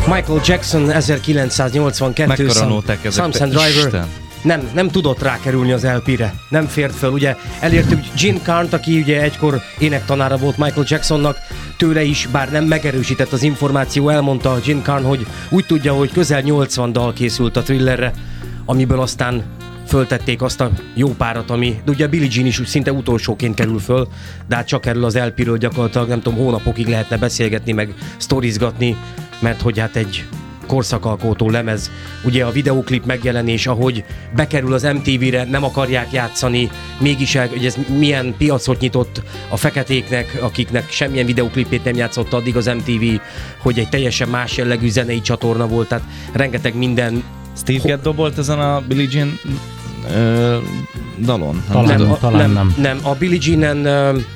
Michael Jackson 1982. Mekkora nóták ezek? Something Driver. Isten. Nem tudott rákerülni az LP-re. Nem fért föl, ugye elértük Gene Carnt, aki ugye egykor énektanára volt Michael Jacksonnak, tőle is, bár nem megerősített az információ, elmondta Gene Carn, hogy úgy tudja, hogy közel 80 dal készült a Thrillerre, amiből aztán föltették azt a jó párat, ami, de ugye a Billie Jean is szinte utolsóként kerül föl, de hát csak erről az LP-ről gyakorlatilag nem tudom, hónapokig lehetne beszélgetni, meg sztorizgatni, mert hogy hát egy korszakalkotó lemez. Ugye a videóklip megjelenés, ahogy bekerül az MTV-re, nem akarják játszani, mégis hogy ez milyen piacot nyitott a feketéknek, akiknek semmilyen videóklipét nem játszott addig az MTV, hogy egy teljesen más jellegű zenei csatorna volt, tehát rengeteg minden. Steve Gadd dobolt ezen a Billie Jean dalon? Talán nem. Nem, a Billie Jean-en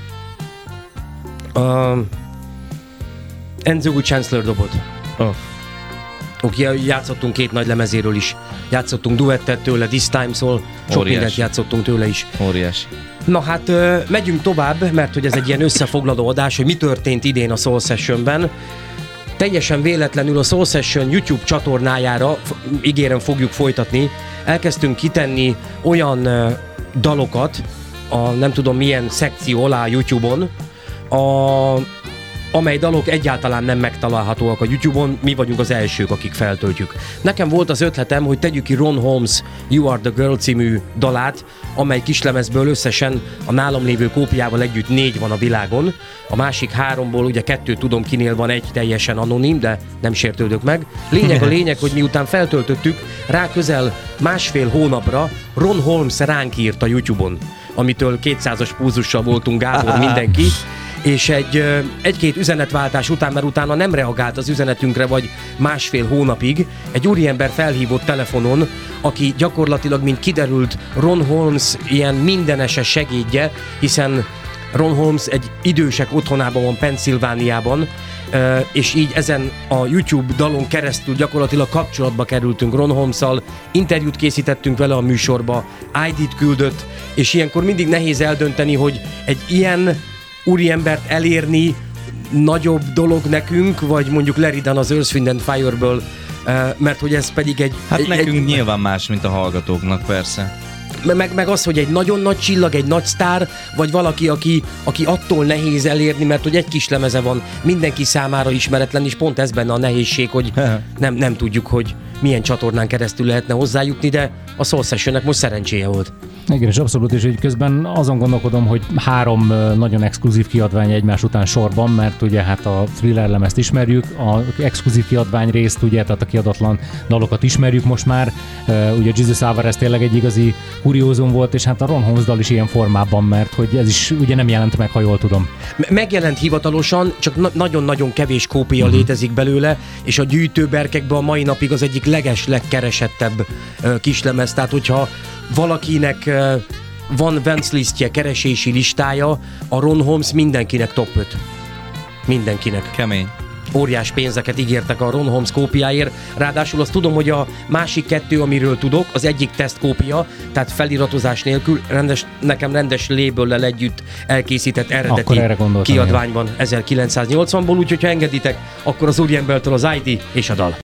Andrew Chancellor dobolt. Oh. Oké, játszottunk 2 nagy lemezéről is. Játszottunk duettet tőle, This Time, szóval sok mindent játszottunk tőle is. Óriási. Na hát megyünk tovább, mert hogy ez egy ilyen összefoglaló adás, hogy mi történt idén a Soul Sessionben. Teljesen véletlenül a Soul Session YouTube csatornájára, ígérem fogjuk folytatni, elkezdtünk kitenni olyan dalokat, a nem tudom milyen szekció alá YouTube-on, amely dalok egyáltalán nem megtalálhatóak a YouTube-on, mi vagyunk az elsők, akik feltöltjük. Nekem volt az ötletem, hogy tegyük ki Ron Holmes You Are The Girl című dalát, amely kislemezből összesen a nálam lévő kópiával együtt 4 van a világon. A másik 3-ból ugye 2 tudom kinél van, 1 teljesen anonim, de nem sértődök meg. Lényeg, hogy miután feltöltöttük, rá közel 1,5 hónapra Ron Holmes ránk írt a YouTube-on, amitől 200-as pulzussal voltunk Gábor mindenki, és egy-két üzenetváltás után, mert utána nem reagált az üzenetünkre, vagy 1,5 hónapig, egy úriember felhívott telefonon, aki gyakorlatilag, mint kiderült, Ron Holmes ilyen mindeneses segédje, hiszen Ron Holmes egy idősek otthonában van Pennsylvániában, és így ezen a YouTube dalon keresztül gyakorlatilag kapcsolatba kerültünk Ron Holmesszal, interjút készítettünk vele a műsorba, ID-t küldött, és ilyenkor mindig nehéz eldönteni, hogy egy ilyen úriembert elérni nagyobb dolog nekünk, vagy mondjuk Larry Dunn az Earth, Wind and Fire-ből, mert hogy ez pedig egy... Hát nekünk nyilván más, mint a hallgatóknak, persze. Meg az, hogy egy nagyon nagy csillag, egy nagy sztár, vagy valaki, aki attól nehéz elérni, mert hogy egy kis lemeze van, mindenki számára ismeretlen, és pont ez benne a nehézség, hogy nem tudjuk, hogy milyen csatornán keresztül lehetne hozzájutni, de a Soul Sessionnek most szerencséje volt. Igen, és abszolút, és így közben azon gondolkodom, hogy 3 nagyon exkluzív kiadvány egymás után sorban, mert ugye hát a Thriller lemezt ismerjük, a exkluzív kiadvány részt, ugye, tehát a kiadatlan dalokat ismerjük most már, ugye Jesus Alvarez tényleg egy igazi kuriózum volt, és hát a Ron Holmes dal is ilyen formában, mert hogy ez is ugye nem jelent meg, ha jól tudom. Megjelent hivatalosan, csak nagyon-nagyon kevés kópia létezik belőle, és a gyűjtőberkekben a mai napig az egyik legkeresettebb kislemez, tehát hogyha valakinek van Wenslistje, keresési listája, a Ron Holmes mindenkinek top 5. Mindenkinek. Kemény. Óriás pénzeket ígértek a Ron Holmes kópiáért, ráadásul azt tudom, hogy a másik 2, amiről tudok, az egyik tesztkópia, tehát feliratozás nélkül, nekem rendes labellel együtt elkészített eredeti kiadványban 1980-ból, úgyhogy ha engeditek, akkor az úriembertől az ID és a dal.